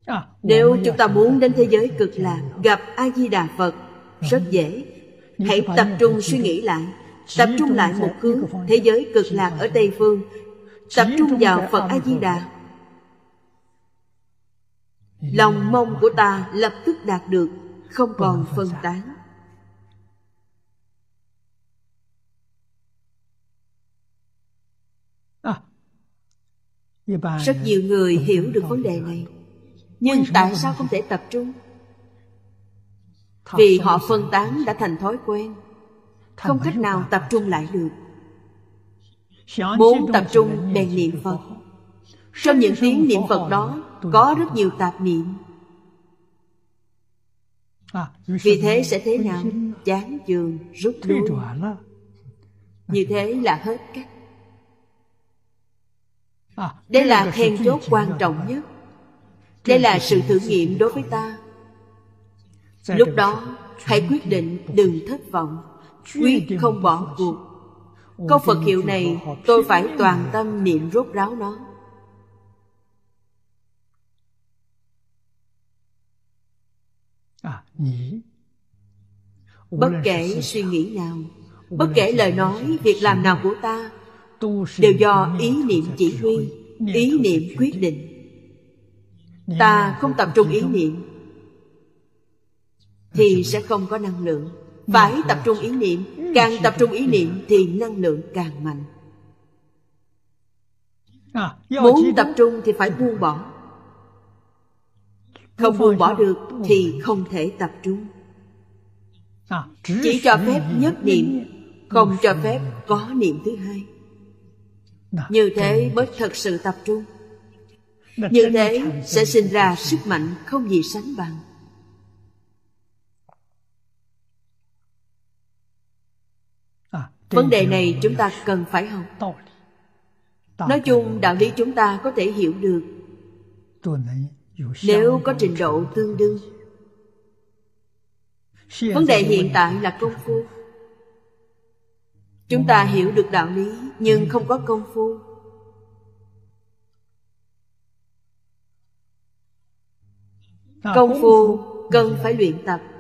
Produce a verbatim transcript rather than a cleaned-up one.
Nếu chúng ta muốn đến thế giới cực lạc, gặp A-di-đà Phật, rất dễ. Hãy tập trung suy nghĩ lại, tập trung lại một hướng thế giới cực lạc ở Tây Phương, tập trung vào Phật A-di-đà. Lòng mong của ta lập tức đạt được, không còn phân tán. Rất nhiều người hiểu được vấn đề này, nhưng tại sao không thể tập trung? Vì họ phân tán đã thành thói quen, không cách nào tập trung lại được. Muốn tập trung bèn niệm Phật. Trong những tiếng niệm Phật đó có rất nhiều tạp niệm. Vì thế sẽ thế nào? Chán chường, rút lui. Như thế là hết cách. Đây là then chốt quan trọng nhất. Đây là sự thử nghiệm đối với ta. Lúc đó hãy quyết định đừng thất vọng, quyết không bỏ cuộc. Câu Phật hiệu này tôi phải toàn tâm niệm rốt ráo nó. Bất kể suy nghĩ nào, bất kể lời nói, việc làm nào của ta, đều do ý niệm chỉ huy, ý niệm quyết định. Ta không tập trung ý niệm thì sẽ không có năng lượng. Phải tập trung ý niệm. Càng tập trung ý niệm thì năng lượng càng mạnh. Muốn tập trung thì phải buông bỏ. Không buông bỏ được thì không thể tập trung. Chỉ cho phép nhất niệm, không cho phép có niệm thứ hai. Như thế mới thật sự tập trung. Như thế sẽ sinh ra sức mạnh không gì sánh bằng. Vấn đề này chúng ta cần phải học. Nói chung đạo lý chúng ta có thể hiểu được nếu có trình độ tương đương. Vấn đề hiện tại là công phu. Chúng ta hiểu được đạo lý nhưng không có công phu. Công phu cần phải luyện tập.